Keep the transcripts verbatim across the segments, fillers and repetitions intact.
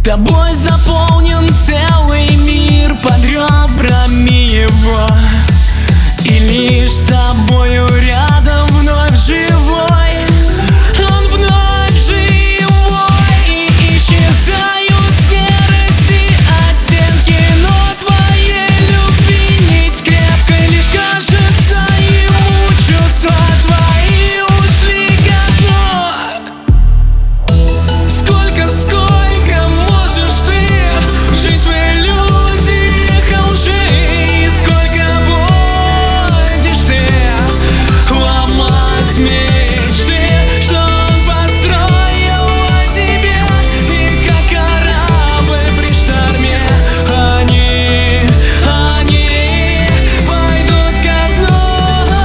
Тобой заполнен целый мир под ребрами его, и лишь с тобою рядом вновь живой, он вновь живой. И исчезают серости, оттенки, но твоей любви нить крепкой лишь кажется ему. Чувства твои ушли ко дну. Сколько, сколько можешь ты жить в иллюзиях лжи? И сколько будешь ты ломать мечты, что он построил о тебе? И как корабль при шторме они, они пойдут ко дну.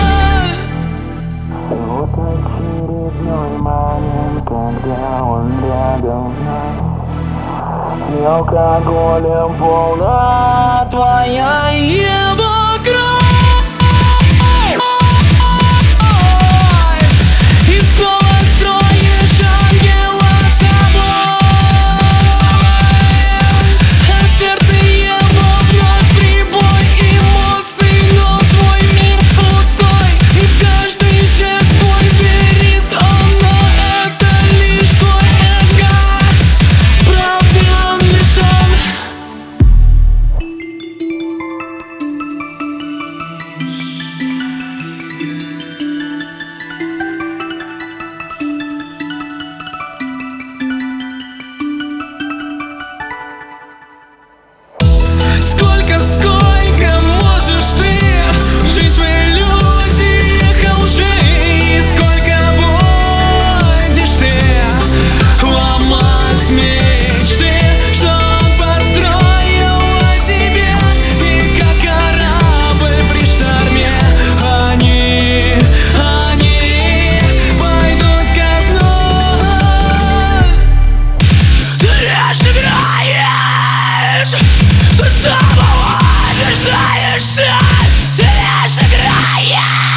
И вот очередной момент, когда он рядом с нами, и алкоголем полна твоя его кровь. И снова строишь ангела собой, а в сердце его вновь прибой эмоций, но твой мир пустой, и в каждый жест твой верит он, но это лишь твой эго, правды он лишен. Сколько, сколько можешь ты жить в иллюзиях лжи? И сколько будешь ты ломать мечты, что он построил о тебе? И как корабль при шторме они, они пойдут ко дну. Ты лишь играешь, ты самого убеждаешься, ты лишь играешь.